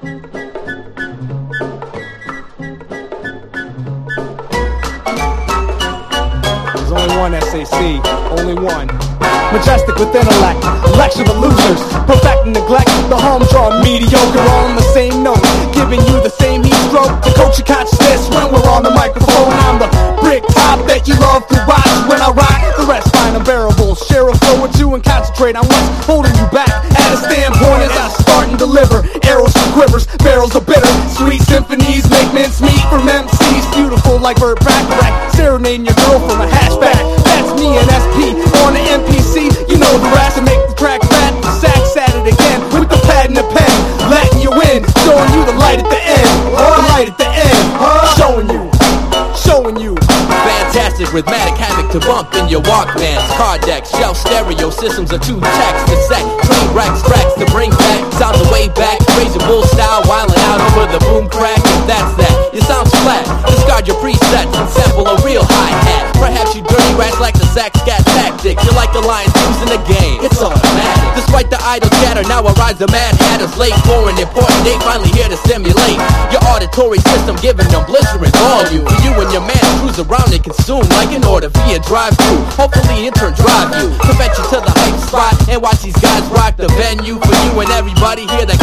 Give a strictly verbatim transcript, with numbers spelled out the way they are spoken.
There's only one S A C, only one. Majestic with intellect, lecture the losers, perfect and neglect the humdrum mediocre, all on the same note, giving you the same heat stroke to coach your consciousness when we're on the microphone. I'm the brick top that you love to watch when I rock, the rest find unbearable. Share a flow with you and concentrate on what's holding you back at a standpoint as I start and deliver arrows from quivers, barrels of bitter, sweet symphonies make mincemeat from M Cs, beautiful like Burt Bacharach, serenading your girl from a hatchback. That's me and S P on the M P C. You know the rest, and make the track fat. The sax at it again with the pad and the pen, letting you in, showing you the light at the end, the light at the end, showing you, showing you. Fantastic rhythmic havoc to bump in your Walkmans, card decks, shelf stereo systems of two tracks to set, train wrecks, tracks to bring back sound the way back, razor bull style, wildin' out over the boom crack. If that's that, your sound's flat. Discard your presets and sample a real hi-hat. Perhaps you dirty rats like the sax scat tactics. You're like the lions losing the game. It's automatic. Despite the idle chatter, now arrives the Mad Hatter's late for an important date. Finally here to stimulate your auditory system, giving them blistering volume. You and your man cruise around and consume like an order via drive-thru. Hopefully in turn drive you to fetch you to the hype spot and watch these guys rock the venue for you and everybody here that